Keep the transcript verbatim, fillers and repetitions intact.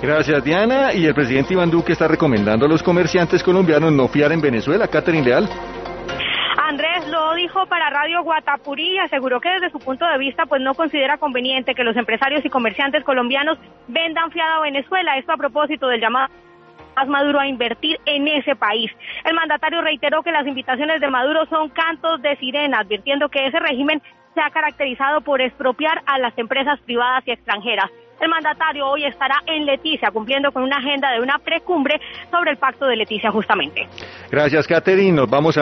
Gracias, Diana. Y el presidente Iván Duque está recomendando a los comerciantes colombianos no fiar en Venezuela. Catherine Leal. Andrés lo dijo para Radio Guatapurí y aseguró que desde su punto de vista pues no considera conveniente que los empresarios y comerciantes colombianos vendan fiado a Venezuela. Esto a propósito del llamado a Maduro a invertir en ese país. El mandatario reiteró que las invitaciones de Maduro son cantos de sirena, advirtiendo que ese régimen se ha caracterizado por expropiar a las empresas privadas y extranjeras. El mandatario hoy estará en Leticia cumpliendo con una agenda de una precumbre sobre el pacto de Leticia justamente. Gracias, Catherine. Nos vamos a